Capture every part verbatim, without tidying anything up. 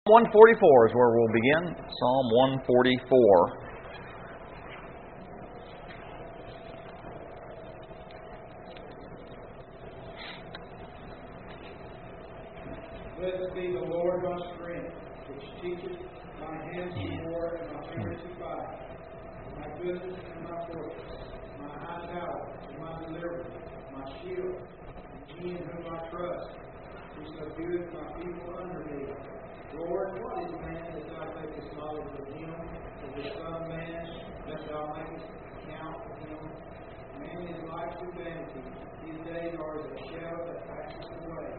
one forty-four is where we'll begin. Psalm one forty-four. Blessed be the Lord my strength, which teacheth my hands to war and my fingers to fight. My goodness and my fortress, my high tower and my deliverance, my shield, and he in whom I trust, who subdueth my people under me. Lord, what is man that thou takest knowledge of him, and the Son of Man that thou makest account of him? Man is life to vanity, his days are as a shadow that passes away.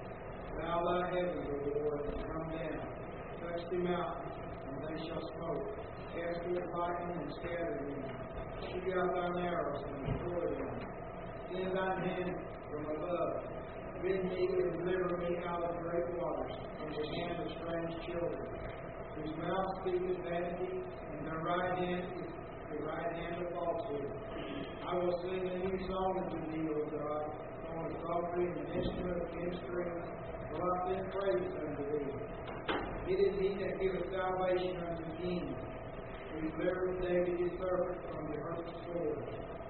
Bow thy heavens, O Lord, and come down. Touch the mountains, and they shall smoke. Cast forth lightning and scatter them. Shoot out thine arrows and destroy them. Send thine hand from above. Rid me and deliver me out of great waters, from the hand of strange children, whose mouth speaketh vanity, and their right hand is the right hand of falsehood. I will sing a new song unto thee, O God, on a psaltery and an instrument of ministry. Will I sing praise unto thee? It is he that giveth salvation unto kings, who delivereth David his servant from the hurtful sword.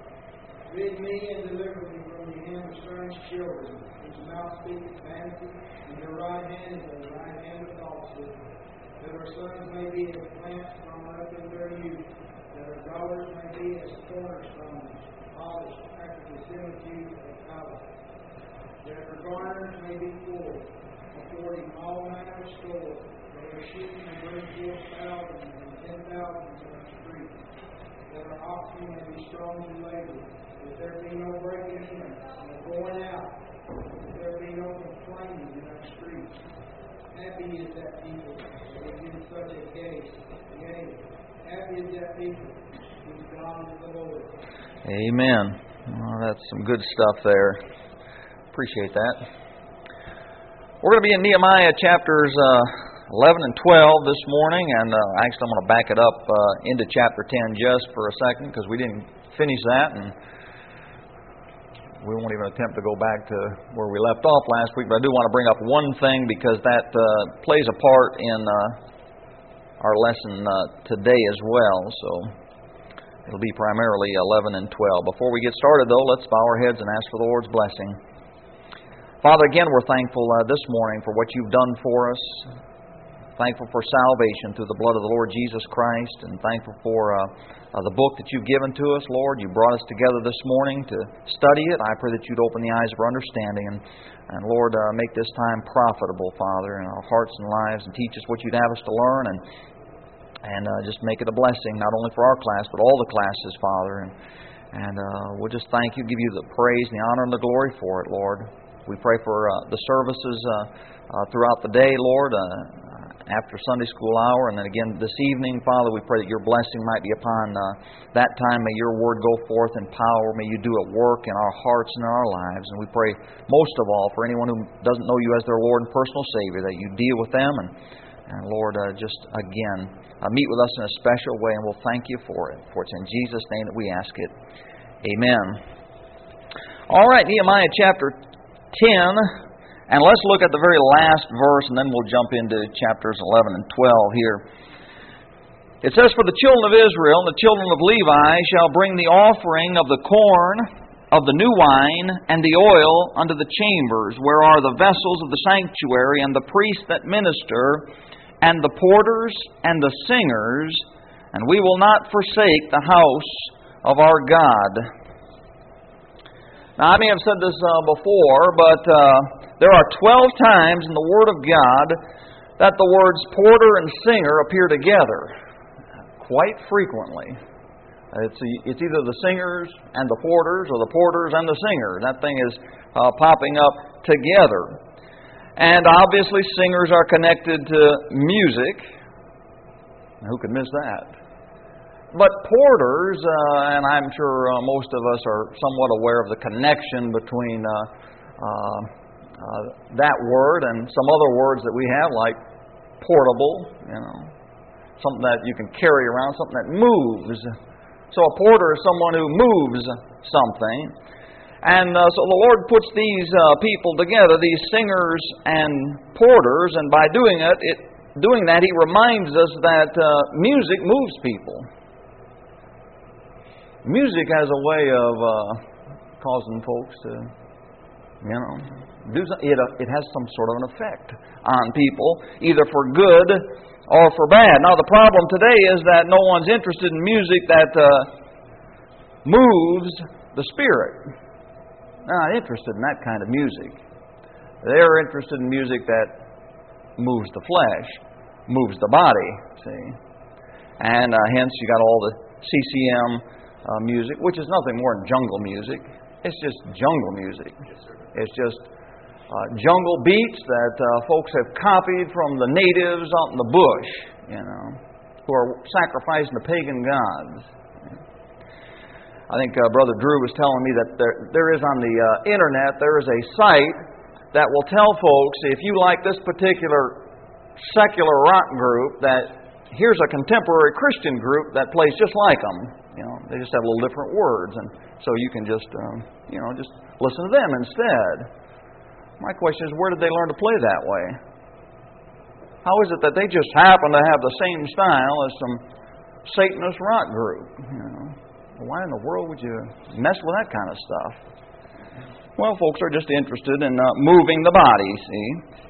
Rid me and deliver me from the hand of strange children, whose mouth speaketh vanity, and their right hand is the right hand of falsehood. That our sons may be as plants grown up in their youth, that our daughters may be as cornerstones, polished after the similitude of palace. That our garners may be full, affording all manner of store, that our sheep may bring forth thousands and ten thousands in our streets, that our oxen may be strong to labor, that there be no breaking in, no going out, that there be no complaining in our streets. Happy is that people that is in such a case. Yea, happy is that people whose God is the Lord. Amen. Well, that's some good stuff there. Appreciate that. We're going to be in Nehemiah chapters uh, eleven and twelve this morning, and uh, actually I'm going to back it up uh, into chapter ten just for a second because we didn't finish that, and we won't even attempt to go back to where we left off last week. But I do want to bring up one thing because that uh, plays a part in uh, our lesson uh, today as well. So it'll be primarily eleven and twelve. Before we get started, though, let's bow our heads and ask for the Lord's blessing. Father, again, we're thankful uh, this morning for what you've done for us. Thankful for salvation through the blood of the Lord Jesus Christ, and thankful for uh, uh, the book that you've given to us, Lord. You brought us together this morning to study it. I pray that you'd open the eyes of our understanding, and, and Lord, uh, make this time profitable, Father, in our hearts and lives, and teach us what you'd have us to learn, and and uh, just make it a blessing, not only for our class, but all the classes, Father. And, and uh, we'll just thank you, give you the praise, and the honor, and the glory for it, Lord. We pray for uh, the services uh, uh, throughout the day, Lord, uh, after Sunday school hour, and then again this evening, Father. We pray that your blessing might be upon uh, that time. May your word go forth in power. May you do it work in our hearts and in our lives. And we pray most of all for anyone who doesn't know you as their Lord and personal Savior, that you deal with them. And, and Lord, uh, just again, uh, meet with us in a special way, and we'll thank you for it. For it's in Jesus' name that we ask it. Amen. All right, Nehemiah chapter ten, and let's look at the very last verse, and then we'll jump into chapters eleven and twelve here. It says, For the children of Israel and the children of Levi shall bring the offering of the corn, of the new wine, and the oil unto the chambers, where are the vessels of the sanctuary, and the priests that minister, and the porters, and the singers, and we will not forsake the house of our God. Now, I may have said this uh, before, but uh, there are twelve times in the Word of God that the words porter and singer appear together, quite frequently. It's, it's either the singers and the porters, or the porters and the singers. That thing is uh, popping up together. And obviously singers are connected to music. Who could miss that? But porters, uh, and I'm sure uh, most of us are somewhat aware of the connection between uh, uh, uh, that word and some other words that we have, like portable, you know, something that you can carry around, something that moves. So a porter is someone who moves something. And uh, so the Lord puts these uh, people together, these singers and porters, and by doing it, it doing that, he reminds us that uh, music moves people. Music has a way of uh, causing folks to, you know, do some, it, uh, it has some sort of an effect on people, either for good or for bad. Now, the problem today is that no one's interested in music that uh, moves the spirit. They're not interested in that kind of music. They're interested in music that moves the flesh, moves the body, see. And uh, hence you got all the C C M uh, music, which is nothing more than jungle music. It's just jungle music. It's just uh, jungle beats that uh, folks have copied from the natives out in the bush, you know, who are sacrificing to pagan gods. I think uh, Brother Drew was telling me that there, there is on the uh, internet, there is a site that will tell folks, if you like this particular secular rock group, that here's a contemporary Christian group that plays just like them. You know, they just have a little different words, and so you can just, um, you know, just listen to them instead. My question is, where did they learn to play that way? How is it that they just happen to have the same style as some Satanist rock group? You know, why in the world would you mess with that kind of stuff? Well, folks are just interested in uh, moving the body, see.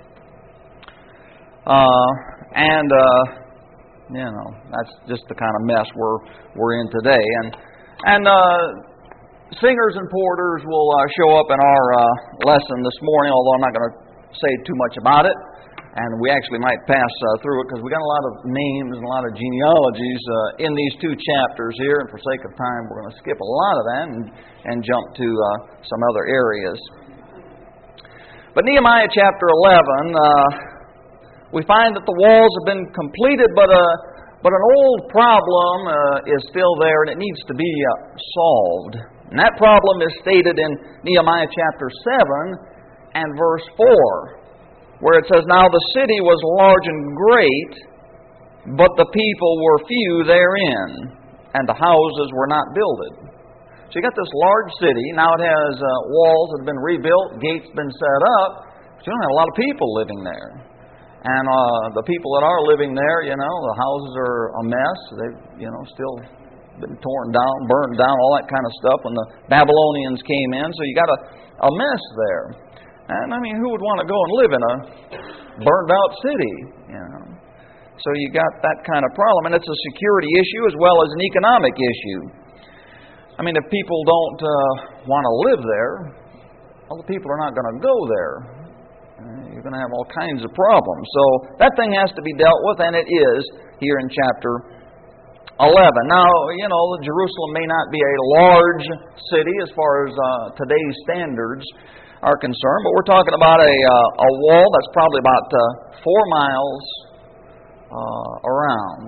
Uh, and, uh, you know, that's just the kind of mess we're we're in today. And and uh, singers and porters will uh, show up in our uh, lesson this morning, although I'm not going to say too much about it. And we actually might pass uh, through it because we got a lot of names and a lot of genealogies uh, in these two chapters here. And for sake of time, we're going to skip a lot of that and, and jump to uh, some other areas. But Nehemiah chapter eleven, uh, we find that the walls have been completed, but a but an old problem uh, is still there, and it needs to be uh, solved. And that problem is stated in Nehemiah chapter seven and verse four. Where it says, "Now the city was large and great, but the people were few therein, and the houses were not builded." So you got this large city. Now it has uh, walls that have been rebuilt, gates been set up, but you don't have a lot of people living there. And uh, the people that are living there, you know, the houses are a mess. They've, you know, still been torn down, burned down, all that kind of stuff when the Babylonians came in. So you got a, a mess there. And I mean, who would want to go and live in a burned-out city? You know, so you got that kind of problem, and it's a security issue as well as an economic issue. I mean, if people don't uh, want to live there, well, the people are not going to go there. Uh, you're going to have all kinds of problems. So that thing has to be dealt with, and it is here in chapter eleven. Now, you know, Jerusalem may not be a large city as far as uh, today's standards are concerned, but we're talking about a uh, a wall that's probably about uh, four miles uh, around,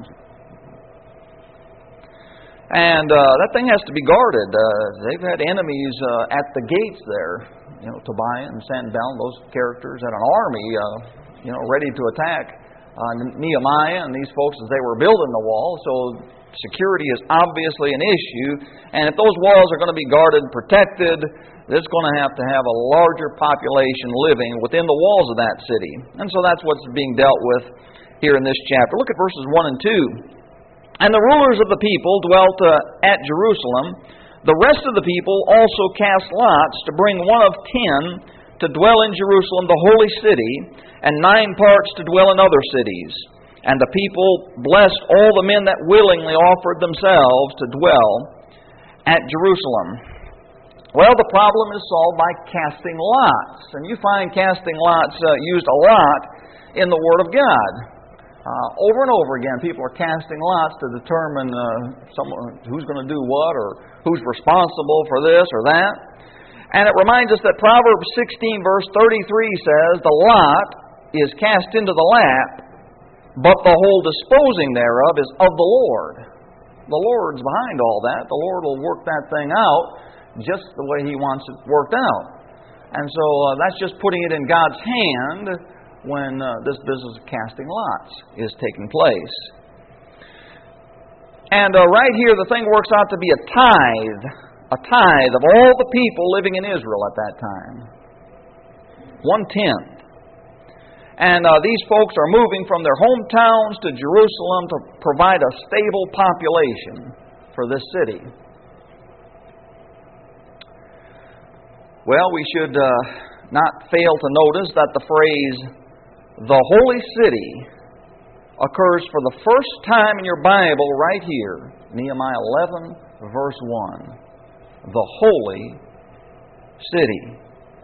and uh, that thing has to be guarded. Uh, they've had enemies uh, at the gates there. You know, Tobiah and Sanballat, those characters had an army, uh, you know, ready to attack uh, Nehemiah and these folks as they were building the wall. So security is obviously an issue, and if those walls are going to be guarded and protected, it's going to have to have a larger population living within the walls of that city. And so that's what's being dealt with here in this chapter. Look at verses one and two. "And the rulers of the people dwelt uh, at Jerusalem. The rest of the people also cast lots to bring one of ten to dwell in Jerusalem, the holy city, and nine parts to dwell in other cities. And the people blessed all the men that willingly offered themselves to dwell at Jerusalem." Well, the problem is solved by casting lots. And you find casting lots uh, used a lot in the Word of God. Uh, over and over again, people are casting lots to determine uh, someone, who's going to do what or who's responsible for this or that. And it reminds us that Proverbs sixteen, verse thirty-three says, "The lot is cast into the lap, but the whole disposing thereof is of the Lord." The Lord's behind all that. The Lord will work that thing out just the way He wants it worked out. And so uh, that's just putting it in God's hand when uh, this business of casting lots is taking place. And uh, right here, the thing works out to be a tithe, a tithe of all the people living in Israel at that time. One-tenth. And uh, these folks are moving from their hometowns to Jerusalem to provide a stable population for this city. Well, we should uh, not fail to notice that the phrase, the holy city, occurs for the first time in your Bible right here, Nehemiah eleven, verse one. The holy city.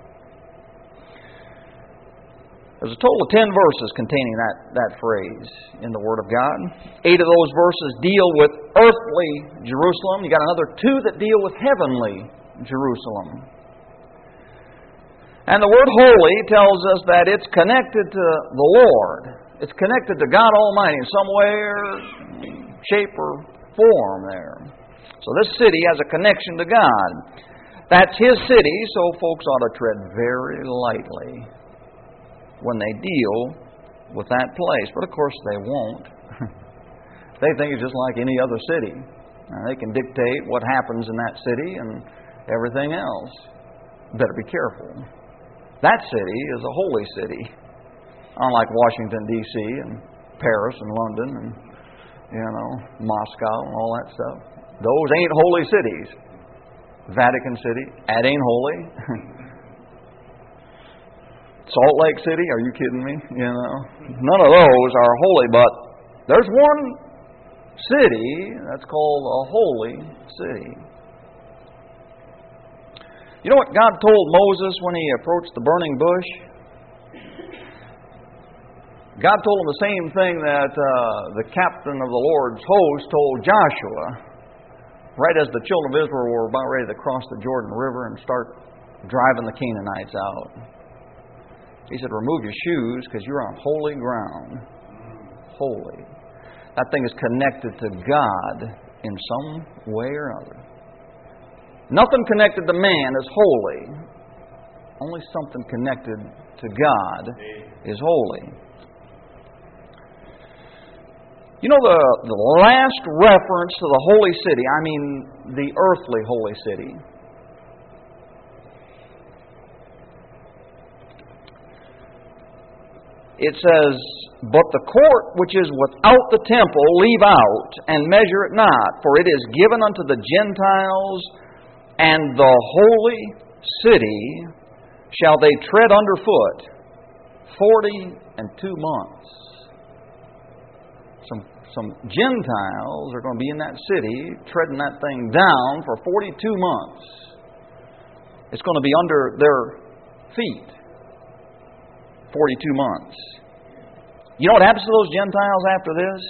There's a total of ten verses containing that, that phrase in the Word of God. Eight of those verses deal with earthly Jerusalem. You got another two that deal with heavenly Jerusalem. And the word holy tells us that it's connected to the Lord. It's connected to God Almighty in some way or shape or form there. So this city has a connection to God. That's His city, so folks ought to tread very lightly when they deal with that place. But of course they won't. They think it's just like any other city. Now, they can dictate what happens in that city and everything else. Better be careful. That city is a holy city. Unlike Washington, D C and Paris and London and, you know, Moscow and all that stuff. Those ain't holy cities. Vatican City, that ain't holy. Salt Lake City, are you kidding me? You know, none of those are holy, but there's one city that's called a holy city. You know what God told Moses when he approached the burning bush? God told him the same thing that uh, the captain of the Lord's host told Joshua, right as the children of Israel were about ready to cross the Jordan River and start driving the Canaanites out. He said, remove your shoes because you're on holy ground. Holy. That thing is connected to God in some way or other. Nothing connected to man is holy. Only something connected to God is holy. You know, the, the last reference to the holy city, I mean the earthly holy city, it says, but the court which is without the temple leave out, and measure it not, for it is given unto the Gentiles, and the holy city shall they tread underfoot forty and two months. Some, some Gentiles are going to be in that city, treading that thing down for forty-two months. It's going to be under their feet. forty-two months. You know what happens to those Gentiles after this?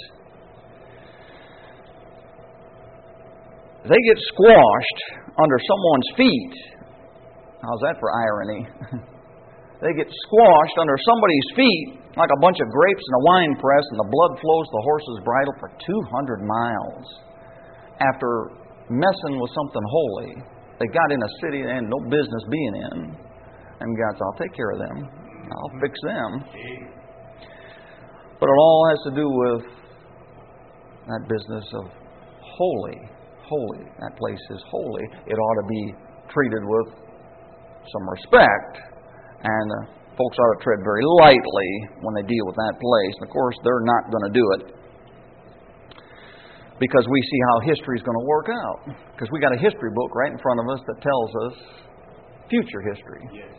They get squashed under someone's feet. How's that for irony? They get squashed under somebody's feet like a bunch of grapes in a wine press, and the blood flows to the horse's bridle for two hundred miles. After messing with something holy, they got in a city they had no business being in. And God said, I'll take care of them. I'll fix them. But it all has to do with that business of holy. Holy. That place is holy. It ought to be treated with some respect. And uh, folks ought to tread very lightly when they deal with that place. And of course, they're not going to do it, because we see how history is going to work out. Because we got a history book right in front of us that tells us future history. Yes.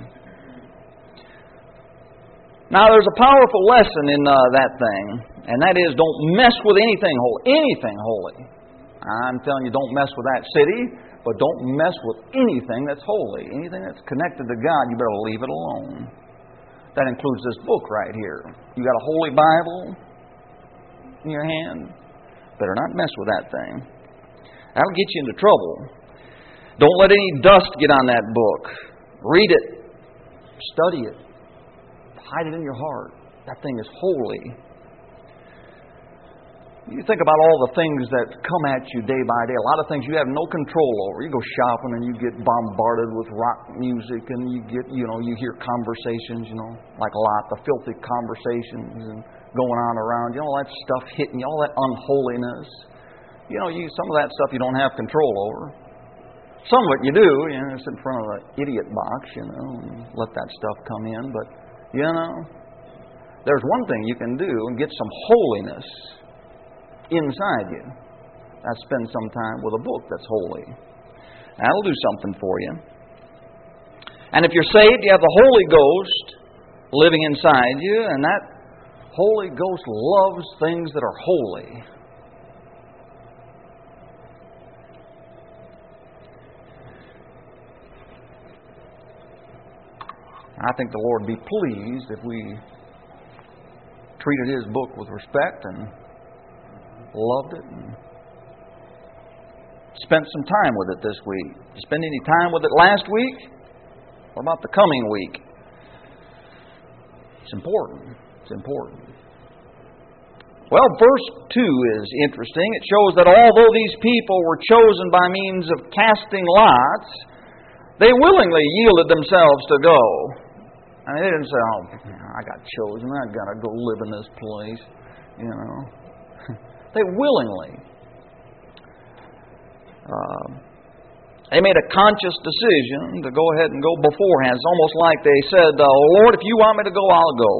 Now, there's a powerful lesson in uh, that thing, and that is don't mess with anything holy. Anything holy. I'm telling you, don't mess with that city, but don't mess with anything that's holy. Anything that's connected to God, you better leave it alone. That includes this book right here. You got a holy Bible in your hand? Better not mess with that thing. That'll get you into trouble. Don't let any dust get on that book. Read it. Study it. Hide it in your heart. That thing is holy. You think about all the things that come at you day by day. A lot of things you have no control over. You go shopping and you get bombarded with rock music, and you get, you know, you hear conversations, you know, like a lot, the filthy conversations and going on around. You know, all that stuff hitting you, all that unholiness. You know, you some of that stuff you don't have control over. Some of it you do. You know, sit in front of an idiot box, you know, and let that stuff come in. But you know, there's one thing you can do and get some holiness inside you. That's spend some time with a book that's holy. That'll do something for you. And if you're saved, you have the Holy Ghost living inside you, and that Holy Ghost loves things that are holy. I think the Lord would be pleased if we treated His book with respect and loved it and spent some time with it this week. Did you spend any time with it last week? What about the coming week? It's important. It's important. Well, verse two is interesting. It shows that although these people were chosen by means of casting lots, they willingly yielded themselves to go. I mean, they didn't say, oh, I got chosen, I've got to go live in this place, you know. They willingly. Uh, they made a conscious decision to go ahead and go beforehand. It's almost like they said, oh, Lord, if you want me to go, I'll go.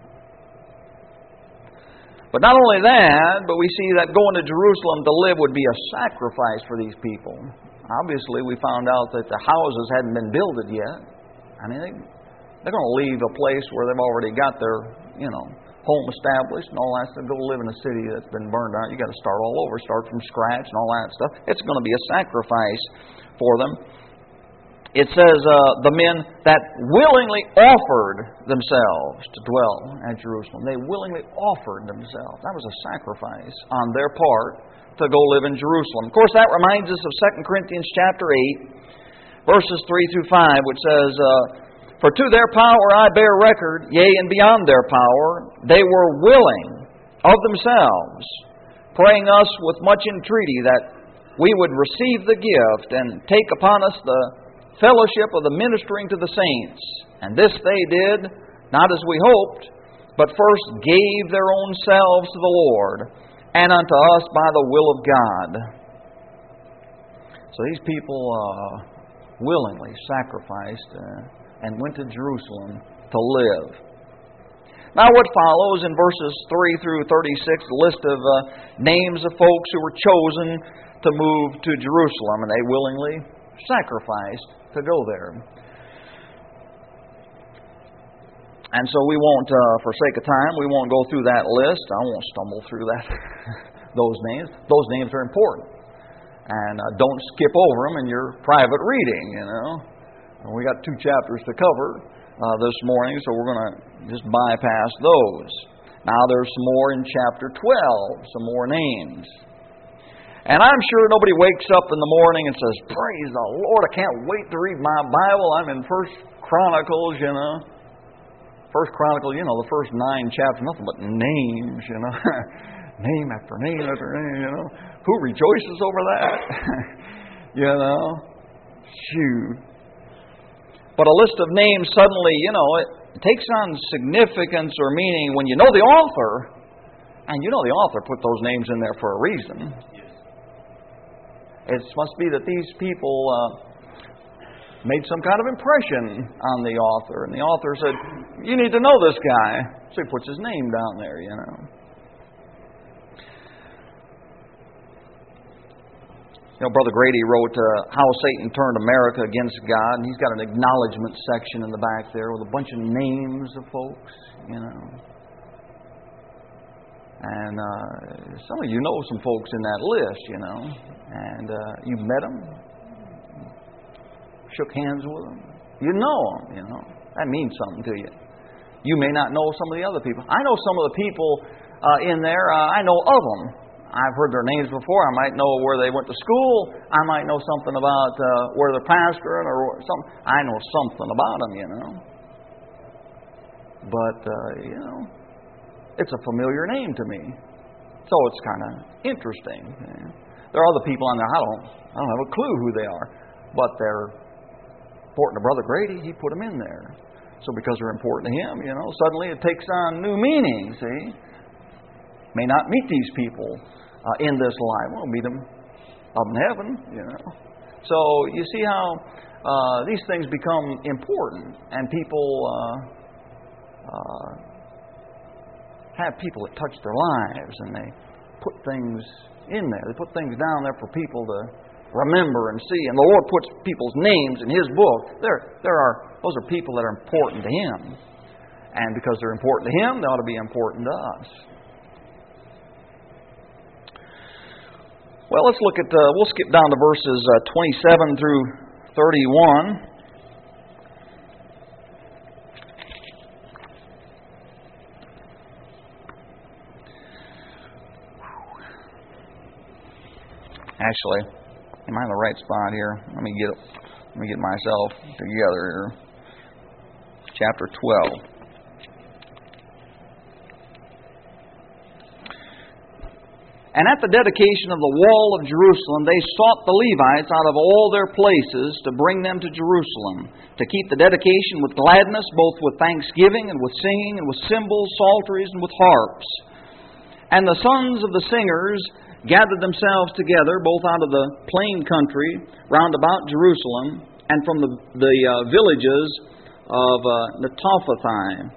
But not only that, but we see that going to Jerusalem to live would be a sacrifice for these people. Obviously, we found out that the houses hadn't been built yet. I mean, they... They're going to leave a place where they've already got their, you know, home established and all that stuff. Go live in a city that's been burned out. You've got to start all over, start from scratch and all that stuff. It's going to be a sacrifice for them. It says uh, the men that willingly offered themselves to dwell at Jerusalem. They willingly offered themselves. That was a sacrifice on their part to go live in Jerusalem. Of course, that reminds us of Second Corinthians chapter eight, verses three through five, which says, uh, for to their power I bear record, yea, and beyond their power, they were willing of themselves, praying us with much entreaty that we would receive the gift and take upon us the fellowship of the ministering to the saints. And this they did, not as we hoped, but first gave their own selves to the Lord, and unto us by the will of God. So these people uh, willingly sacrificed uh, and went to Jerusalem to live. Now what follows in verses three through thirty-six, a list of uh, names of folks who were chosen to move to Jerusalem, and they willingly sacrificed to go there. And so we won't, uh, for sake of time, we won't go through that list. I won't stumble through that. Those names. Those names are important. And uh, don't skip over them in your private reading, you know. We got two chapters to cover uh, this morning, so we're going to just bypass those. Now there's some more in chapter twelve, some more names. And I'm sure nobody wakes up in the morning and says, praise the Lord, I can't wait to read my Bible. I'm in First Chronicles, you know. First Chronicles, you know, the first nine chapters, nothing but names, you know. Name after name after name, you know. Who rejoices over that? You know. Shoot. But a list of names suddenly, you know, it takes on significance or meaning when you know the author. And you know the author put those names in there for a reason. It must be that these people uh, made some kind of impression on the author. And the author said, you need to know this guy. So he puts his name down there, you know. You know, Brother Grady wrote uh, How Satan Turned America Against God, and he's got an acknowledgement section in the back there with a bunch of names of folks, you know. And uh, some of you know some folks in that list, you know. And uh, you've met them, shook hands with them. You know them, you know. That means something to you. You may not know some of the other people. I know some of the people uh, in there. Uh, I know of them. I've heard their names before. I might know where they went to school. I might know something about uh, where they're pastoring or something. I know something about them, you know. But, uh, you know, it's a familiar name to me. So it's kind of interesting. You know. There are other people on there, I don't, I don't have a clue who they are. But they're important to Brother Grady. He put them in there. So because they're important to him, you know, suddenly it takes on new meaning, see. May not meet these people Uh, in this life. We'll meet them up in heaven, you know. So you see how uh, these things become important, and people uh, uh, have people that touch their lives, and they put things in there. They put things down there for people to remember and see. And the Lord puts people's names in His book. There, there are those are people that are important to Him. And because they're important to Him, they ought to be important to us. Well, let's look at, uh, we'll skip down to verses uh, twenty-seven through thirty-one. Actually, am I in the right spot here? Let me get let me get myself together here. Chapter twelve. And at the dedication of the wall of Jerusalem, they sought the Levites out of all their places to bring them to Jerusalem, to keep the dedication with gladness, both with thanksgiving and with singing and with cymbals, psalteries, and with harps. And the sons of the singers gathered themselves together, both out of the plain country round about Jerusalem, and from the, the uh, villages of uh, Netophathim,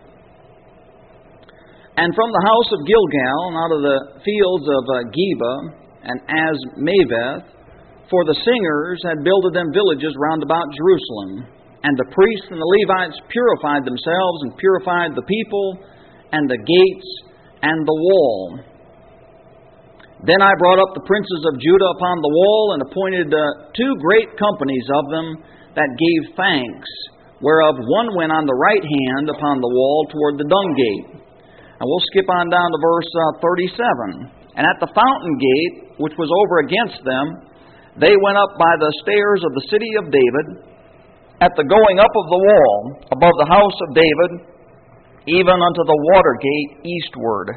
and from the house of Gilgal, and out of the fields of uh, Geba and Azmaveth, for the singers had builded them villages round about Jerusalem. And the priests and the Levites purified themselves, and purified the people, and the gates, and the wall. Then I brought up the princes of Judah upon the wall, and appointed uh, two great companies of them that gave thanks, whereof one went on the right hand upon the wall toward the dung gate. And we'll skip on down to verse uh, thirty-seven. And at the fountain gate, which was over against them, they went up by the stairs of the city of David, at the going up of the wall, above the house of David, even unto the water gate eastward.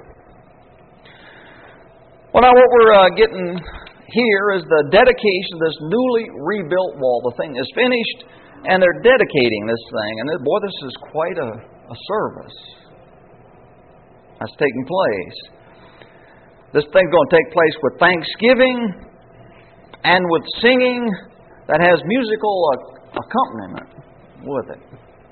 Well, now what we're uh, getting here is the dedication of this newly rebuilt wall. The thing is finished, and they're dedicating this thing. And boy, this is quite a, a service that's taking place. This thing's going to take place with thanksgiving and with singing that has musical accompaniment with it.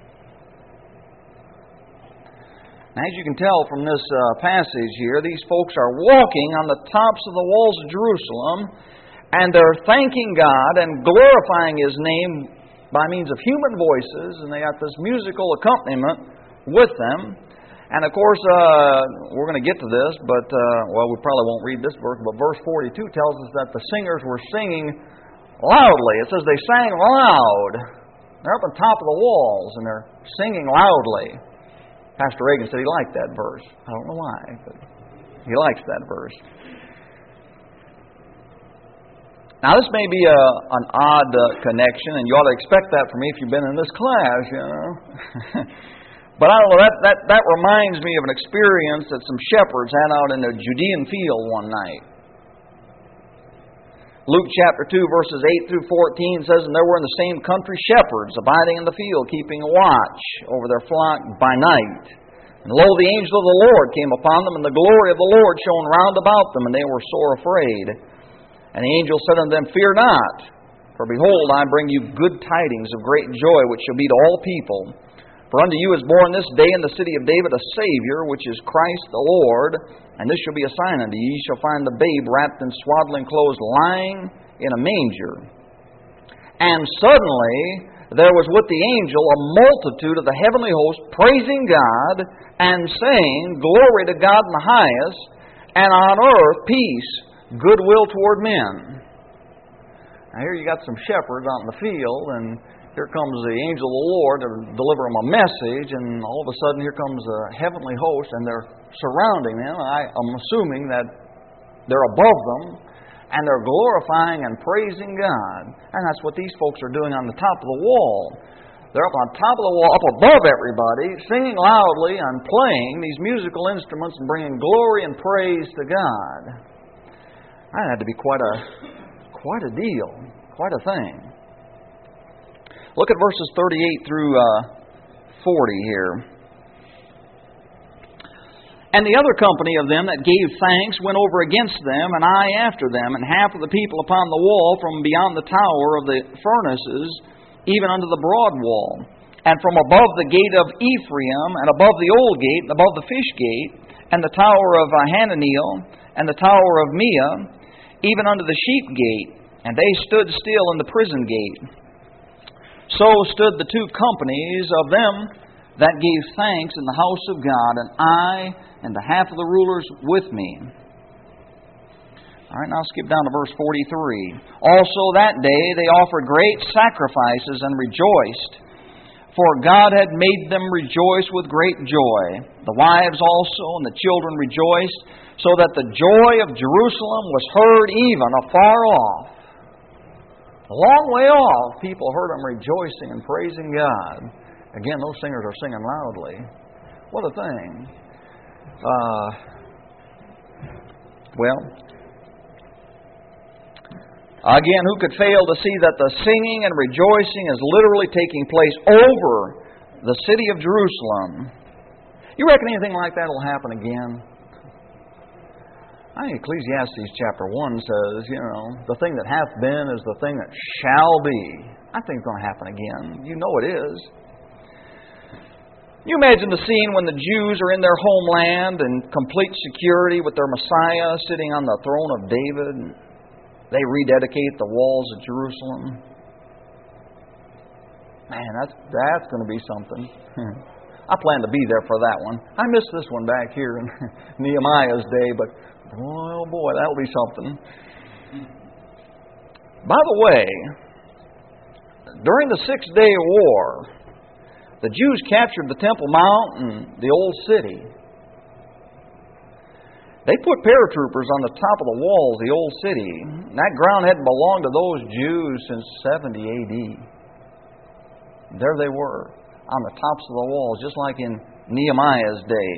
Now, as you can tell from this uh, passage here, these folks are walking on the tops of the walls of Jerusalem, and they're thanking God and glorifying His name by means of human voices, and they got this musical accompaniment with them. And of course, uh, we're going to get to this, but, uh, well, we probably won't read this verse, but verse forty-two tells us that the singers were singing loudly. It says they sang loud. They're up on top of the walls, and they're singing loudly. Pastor Reagan said he liked that verse. I don't know why, but he likes that verse. Now, this may be a, an odd uh, connection, and you ought to expect that from me if you've been in this class, you know. But I don't know, that, that, that reminds me of an experience that some shepherds had out in the Judean field one night. Luke chapter two, verses eight through fourteen says, And there were in the same country shepherds abiding in the field, keeping watch over their flock by night. And lo, the angel of the Lord came upon them, and the glory of the Lord shone round about them, and they were sore afraid. And the angel said unto them, Fear not, for behold, I bring you good tidings of great joy, which shall be to all people. For unto you is born this day in the city of David a Savior, which is Christ the Lord. And this shall be a sign unto you. Ye shall find the babe wrapped in swaddling clothes, lying in a manger. And suddenly there was with the angel a multitude of the heavenly host, praising God, and saying, Glory to God in the highest, and on earth peace, goodwill toward men. Now here you got some shepherds out in the field, and here comes the angel of the Lord to deliver them a message, and all of a sudden here comes a heavenly host, and they're surrounding them. I, I'm assuming that they're above them, and they're glorifying and praising God. And that's what these folks are doing on the top of the wall. They're up on top of the wall, up above everybody, singing loudly and playing these musical instruments and bringing glory and praise to God. That had to be quite a, quite a deal, quite a thing. Look at verses thirty-eight through uh, forty here. And the other company of them that gave thanks went over against them, and I after them, and half of the people upon the wall from beyond the tower of the furnaces, even unto the broad wall, and from above the gate of Ephraim, and above the old gate, and above the fish gate, and the tower of Hananiel, and the tower of Meah, even unto the sheep gate, and they stood still in the prison gate. So stood the two companies of them that gave thanks in the house of God, and I and the half of the rulers with me. All right, now skip down to verse forty-three. Also that day they offered great sacrifices and rejoiced, for God had made them rejoice with great joy. The wives also and the children rejoiced, so that the joy of Jerusalem was heard even afar off. A long way off, people heard them rejoicing and praising God. Again, those singers are singing loudly. What a thing. Uh, well, again, who could fail to see that the singing and rejoicing is literally taking place over the city of Jerusalem? You reckon anything like that will happen again? I think Ecclesiastes chapter one says, you know, the thing that hath been is the thing that shall be. I think it's going to happen again. You know it is. You imagine the scene when the Jews are in their homeland in complete security with their Messiah sitting on the throne of David. They rededicate the walls of Jerusalem. Man, that's, that's going to be something. I plan to be there for that one. I missed this one back here in Nehemiah's day, but boy, oh boy, that'll be something. By the way, during the Six-Day War, the Jews captured the Temple Mount and the Old City. They put paratroopers on the top of the walls of the Old City. That ground hadn't belonged to those Jews since seventy A D There they were, on the tops of the walls, just like in Nehemiah's day.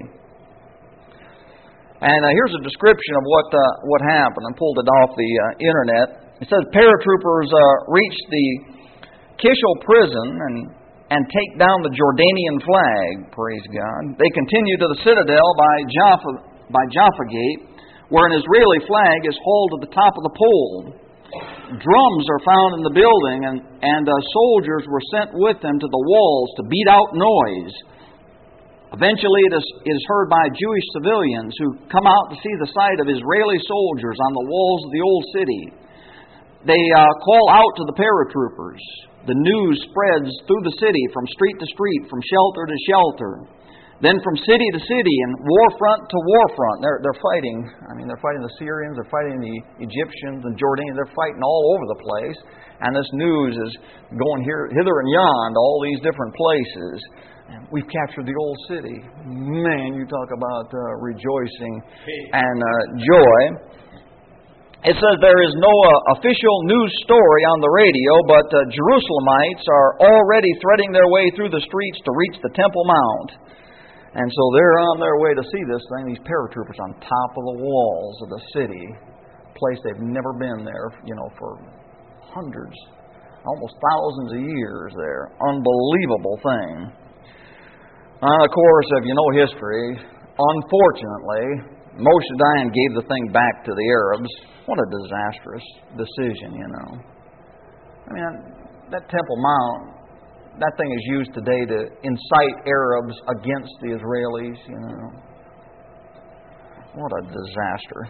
And uh, here's a description of what uh, what happened. I pulled it off the uh, internet. It says paratroopers uh, reached the Kishal prison and and take down the Jordanian flag. Praise God. They continue to the citadel by Jaffa by Jaffa Gate, where an Israeli flag is hauled to the top of the pole. Drums are found in the building, and and uh, soldiers were sent with them to the walls to beat out noise. Eventually, it is, it is heard by Jewish civilians who come out to see the sight of Israeli soldiers on the walls of the old city. They uh, call out to the paratroopers. The news spreads through the city from street to street, from shelter to shelter. Then from city to city and war front to war front. They're, they're fighting. I mean, they're fighting the Syrians, they're fighting the Egyptians and Jordanians. They're fighting all over the place. And this news is going here, hither and yon to all these different places. We've captured the old city. Man, you talk about uh, rejoicing and uh, joy. It says there is no uh, official news story on the radio, but uh, Jerusalemites are already threading their way through the streets to reach the Temple Mount. And so they're on their way to see this thing, these paratroopers on top of the walls of the city, a place they've never been there, you know, for hundreds, almost thousands of years there. Unbelievable thing. Uh, of course, if you know history, unfortunately, Moshe Dayan gave the thing back to the Arabs. What a disastrous decision, you know. I mean, that Temple Mount, that thing is used today to incite Arabs against the Israelis, you know. What a disaster.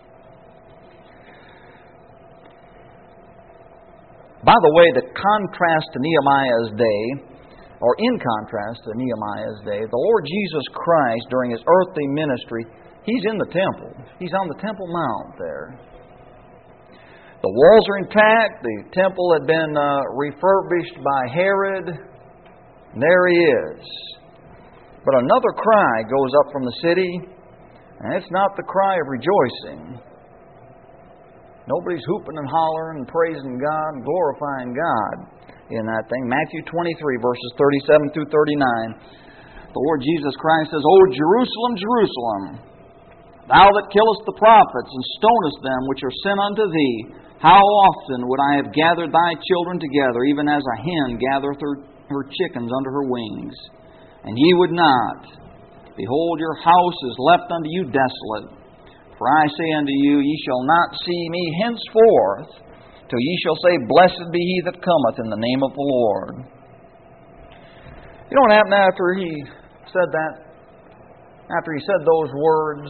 By the way, the contrast to Nehemiah's day, or in contrast to Nehemiah's day, the Lord Jesus Christ, during His earthly ministry, He's in the temple. He's on the Temple Mount there. The walls are intact. The temple had been uh, refurbished by Herod. And there He is. But another cry goes up from the city, and it's not the cry of rejoicing. Nobody's hooping and hollering and praising God and glorifying God in that thing. Matthew twenty-three, verses thirty-seven through thirty-nine. The Lord Jesus Christ says, O Jerusalem, Jerusalem, thou that killest the prophets and stonest them which are sent unto thee, how often would I have gathered thy children together, even as a hen gathereth her, her chickens under her wings? And ye would not. Behold, your house is left unto you desolate. For I say unto you, ye shall not see me henceforth, till ye shall say, Blessed be he that cometh in the name of the Lord. You know what happened after he said that? after he said those words?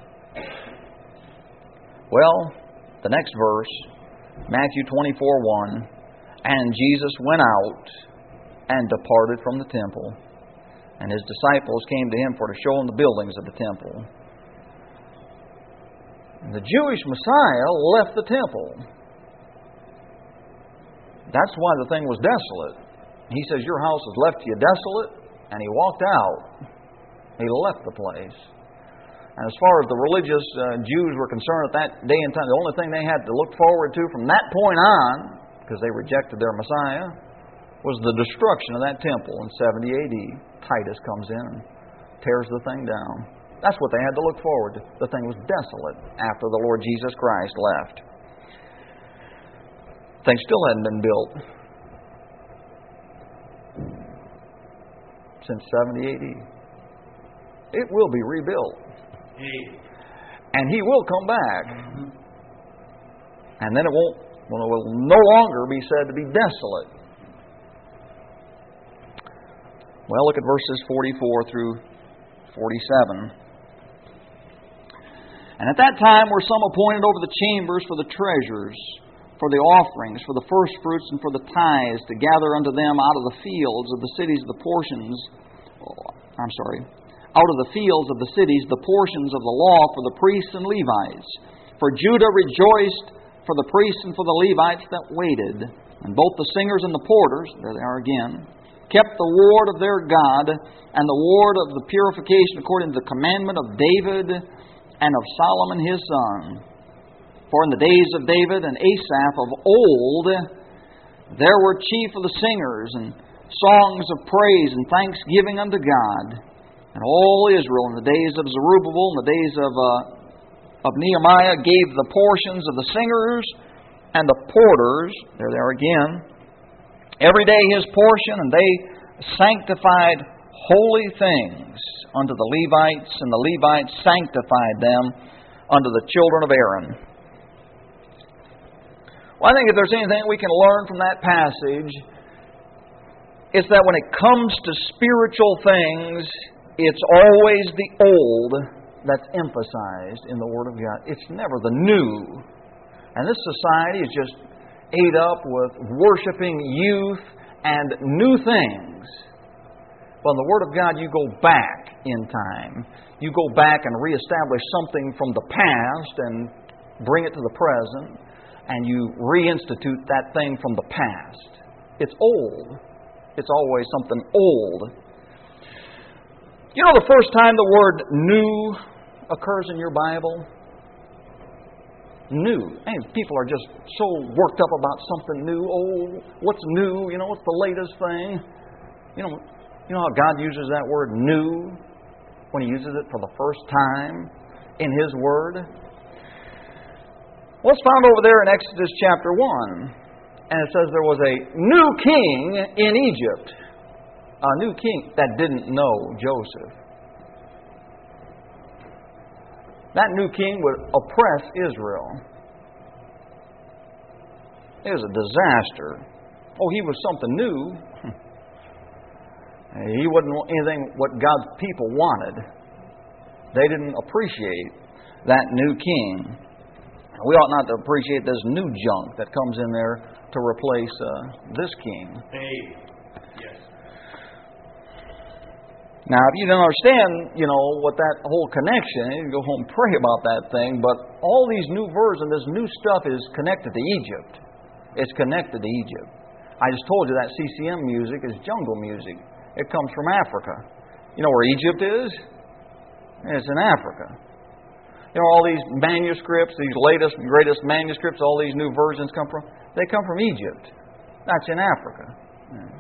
Well, the next verse, Matthew twenty-four one, and Jesus went out and departed from the temple, and his disciples came to him for to show him the buildings of the temple. And the Jewish Messiah left the temple. That's why the thing was desolate. He says, your house has left you desolate, and he walked out. He left the place. And as far as the religious uh, Jews were concerned at that day and time, the only thing they had to look forward to from that point on, because they rejected their Messiah, was the destruction of that temple in seventy A D. Titus comes in and tears the thing down. That's what they had to look forward to. The thing was desolate after the Lord Jesus Christ left. The thing still hadn't been built since seventy A D. It will be rebuilt. And He will come back. And then it won't, well, it will no longer be said to be desolate. Well, look at verses forty-four through forty-seven. And at that time were some appointed over the chambers for the treasures, for the offerings, for the firstfruits, and for the tithes, to gather unto them out of the fields of the cities the portions, oh, I'm sorry, out of the fields of the cities the portions of the law for the priests and Levites. For Judah rejoiced for the priests and for the Levites that waited. And both the singers and the porters, there they are again, kept the ward of their God, and the ward of the purification according to the commandment of David and of Solomon his son. For in the days of David and Asaph of old, there were chief of the singers, and songs of praise and thanksgiving unto God. And all Israel in the days of Zerubbabel, in the days of, uh, of Nehemiah, gave the portions of the singers and the porters, there they are again, every day his portion, and they sanctified holy things unto the Levites, and the Levites sanctified them unto the children of Aaron. Well, I think if there's anything we can learn from that passage, it's that when it comes to spiritual things, it's always the old that's emphasized in the Word of God. It's never the new. And this society is just ate up with worshiping youth and new things. But in the Word of God, you go back in time. You go back and reestablish something from the past and bring it to the present, and you reinstitute that thing from the past. It's old. It's always something old. You know the first time the word new occurs in your Bible? New. And people are just so worked up about something new. Oh, what's new? You know, what's the latest thing? You know, you know how God uses that word new when He uses it for the first time in His Word? Well, it's found over there in Exodus chapter one. And it says there was a new king in Egypt. A new king that didn't know Joseph. That new king would oppress Israel. It was a disaster. Oh, he was something new. He wasn't anything what God's people wanted. They didn't appreciate that new king. We ought not to appreciate this new junk that comes in there to replace uh, this king. Hey. Yes. Now, if you don't understand, you know, what that whole connection, you can go home and pray about that thing, but all these new versions, this new stuff is connected to Egypt. It's connected to Egypt. I just told you that C C M music is jungle music. It comes from Africa. You know where Egypt is? It's in Africa. You know, all these manuscripts, these latest and greatest manuscripts, all these new versions come from, they come from Egypt. That's in Africa. Yeah.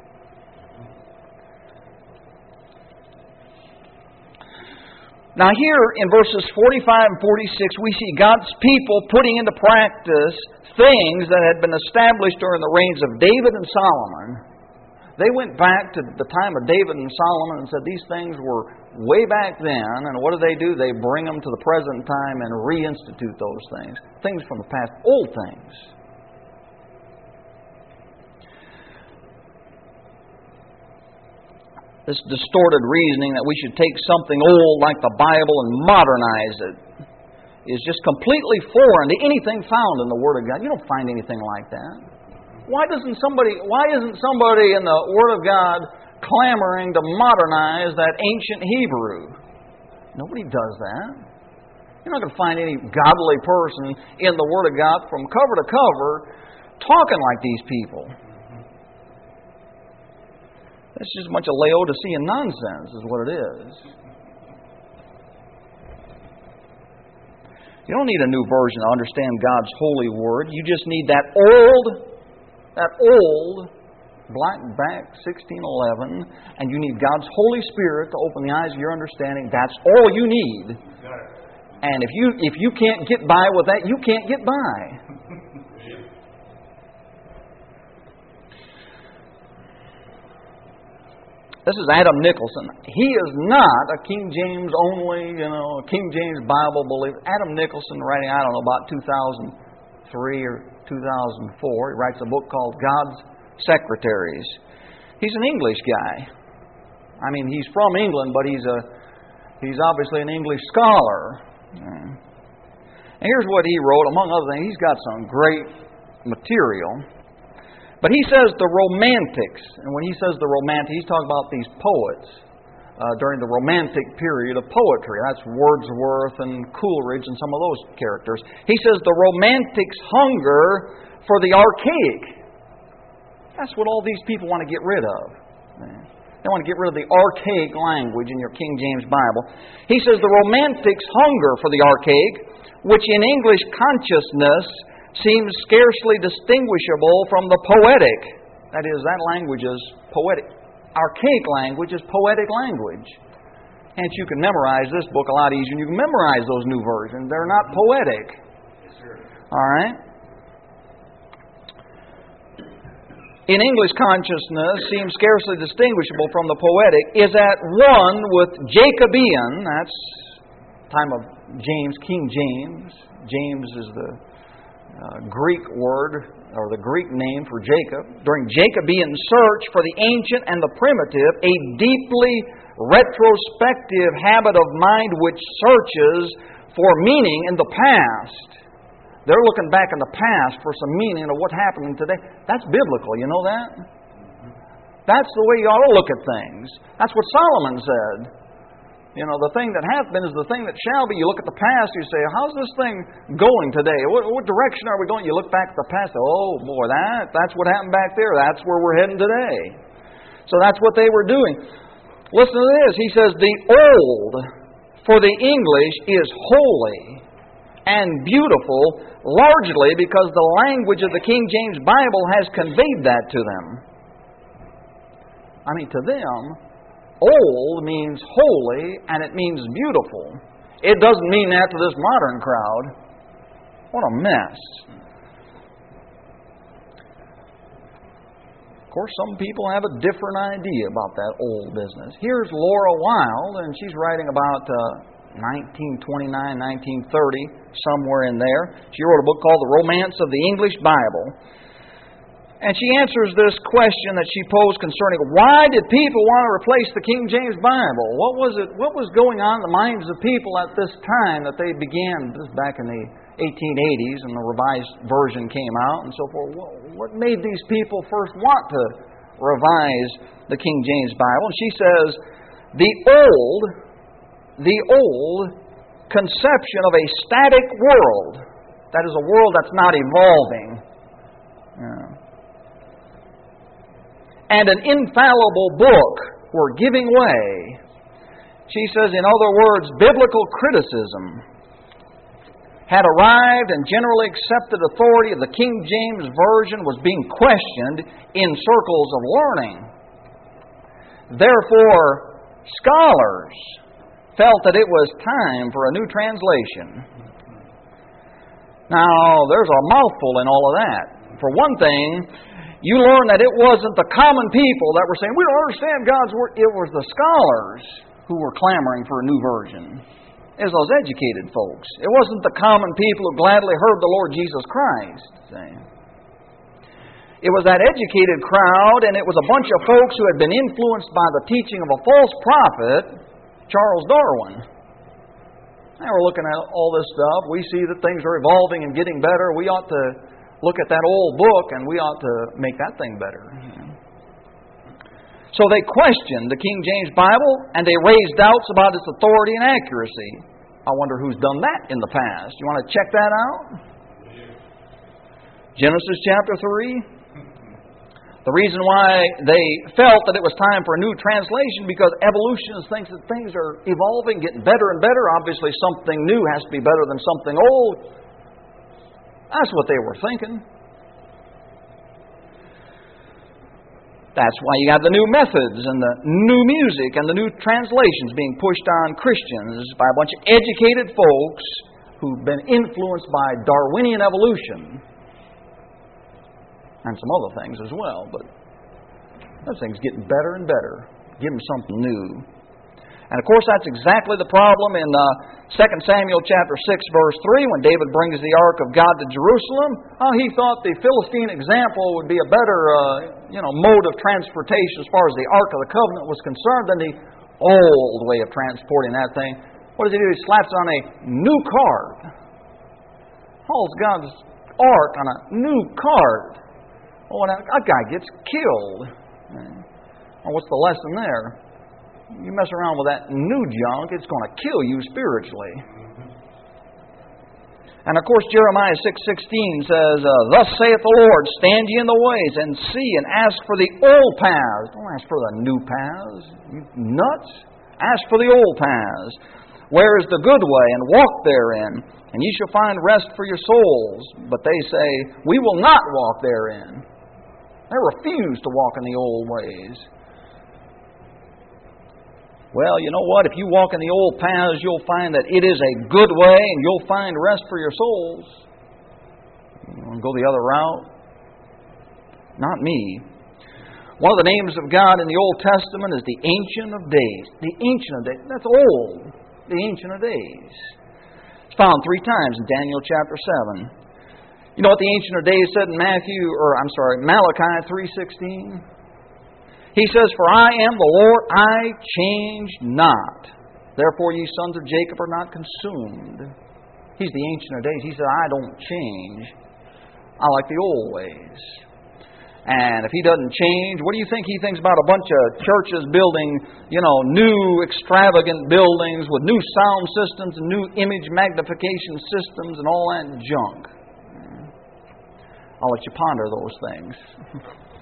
Now here in verses forty-five and forty-six, we see God's people putting into practice things that had been established during the reigns of David and Solomon. They went back to the time of David and Solomon and said these things were way back then. And what do they do? They bring them to the present time and reinstitute those things. Things from the past, old things. this distorted reasoning that we should take something old like the Bible and modernize it is just completely foreign to anything found in the Word of God. You don't find anything like that. Why doesn't somebody, why isn't somebody in the Word of God clamoring to modernize that ancient Hebrew? Nobody does that. You're not going to find any godly person in the Word of God from cover to cover talking like these people. That's just a bunch of Laodicean nonsense is what it is. You don't need a new version to understand God's holy Word. You just need that old, that old black-back sixteen eleven, and you need God's Holy Spirit to open the eyes of your understanding. That's all you need. And if you if you can't get by with that, you can't get by. This is Adam Nicholson. He is not a King James only, you know, King James Bible believer. Adam Nicholson, writing, I don't know, about two thousand three or two thousand four, he writes a book called God's Secretaries. He's an English guy. I mean, he's from England, but he's a he's obviously an English scholar. And here's what he wrote. Among other things, he's got some great material. But he says the Romantics, and when he says the Romantics, he's talking about these poets uh, during the Romantic period of poetry. That's Wordsworth and Coleridge and some of those characters. He says the Romantics hunger for the archaic. That's what all these people want to get rid of. They want to get rid of the archaic language in your King James Bible. He says the Romantics hunger for the archaic, which in English consciousness seems scarcely distinguishable from the poetic. That is, that language is poetic. Archaic language is poetic language. Hence, you can memorize this book a lot easier, and you can memorize those new versions. They're not poetic. Yes, sir. All right? In English consciousness seems scarcely distinguishable from the poetic, is at one with Jacobean, that's time of James, King James. James is the uh, Greek word, or the Greek name for Jacob. During Jacobean search for the ancient and the primitive, a deeply retrospective habit of mind which searches for meaning in the past. They're looking back in the past for some meaning of what happened today. That's biblical, you know that? That's the way you ought to look at things. That's what Solomon said. You know, the thing that hath been is the thing that shall be. You look at the past, you say, how's this thing going today? What, what direction are we going? You look back at the past, oh boy, that that's what happened back there. That's where we're heading today. So that's what they were doing. Listen to this. He says, the old for the English is holy and beautiful, largely because the language of the King James Bible has conveyed that to them. I mean, to them, old means holy and it means beautiful. It doesn't mean that to this modern crowd. What a mess. Of course, some people have a different idea about that old business. Here's Laura Wilde, and she's writing about uh, nineteen twenty-nine, nineteen thirty, somewhere in there. She wrote a book called The Romance of the English Bible. And she answers this question that she posed concerning why did people want to replace the King James Bible? What was it? What was going on in the minds of people at this time that they began, this back in the eighteen eighties, and the Revised Version came out and so forth? What made these people first want to revise the King James Bible? And she says, the old, the old conception of a static world, that is a world that's not evolving, yeah, and an infallible book were giving way. She says, in other words, biblical criticism had arrived and generally accepted authority of the King James Version was being questioned in circles of learning. Therefore, scholars felt that it was time for a new translation. Now, there's a mouthful in all of that. For one thing, you learn that it wasn't the common people that were saying, we don't understand God's Word. It was the scholars who were clamoring for a new version. It was those educated folks. It wasn't the common people who gladly heard the Lord Jesus Christ saying. It was that educated crowd, and it was a bunch of folks who had been influenced by the teaching of a false prophet, Charles Darwin. Now we're looking at all this stuff. We see that things are evolving and getting better. We ought to look at that old book, and we ought to make that thing better. So they questioned the King James Bible, and they raised doubts about its authority and accuracy. I wonder who's done that in the past. You want to check that out? Genesis chapter three. The reason why they felt that it was time for a new translation because evolutionists think that things are evolving, getting better and better. Obviously, something new has to be better than something old. That's what they were thinking. That's why you got the new methods and the new music and the new translations being pushed on Christians by a bunch of educated folks who've been influenced by Darwinian evolution. And some other things as well, but those things getting better and better. Give them something new. And of course, that's exactly the problem in uh, Second Samuel chapter six, verse three, when David brings the ark of God to Jerusalem. Oh, he thought the Philistine example would be a better, uh, you know, mode of transportation as far as the Ark of the Covenant was concerned than the old way of transporting that thing. What does he do? He slaps on a new cart. Hauls God's ark on a new cart. Well, that guy gets killed. Well, what's the lesson there? You mess around with that new junk, it's going to kill you spiritually. And of course, Jeremiah six sixteen says, uh, Thus saith the Lord, stand ye in the ways, and see, and ask for the old paths. Don't ask for the new paths. You nuts. Ask for the old paths. Where is the good way, and walk therein, and ye shall find rest for your souls. But they say, we will not walk therein. They refuse to walk in the old ways. Well, you know what? If you walk in the old paths, you'll find that it is a good way, and you'll find rest for your souls. You want to go the other route? Not me. One of the names of God in the Old Testament is the Ancient of Days. The Ancient of Days. That's old. The Ancient of Days. It's found three times in Daniel chapter seven. You know what the Ancient of Days said in Matthew, or I'm sorry, Malachi three sixteen? He says, For I am the Lord, I change not. Therefore ye sons of Jacob are not consumed. He's the Ancient of Days. He said, I don't change. I like the old ways. And if He doesn't change, what do you think He thinks about a bunch of churches building, you know, new extravagant buildings with new sound systems and new image magnification systems and all that junk? I'll let you ponder those things.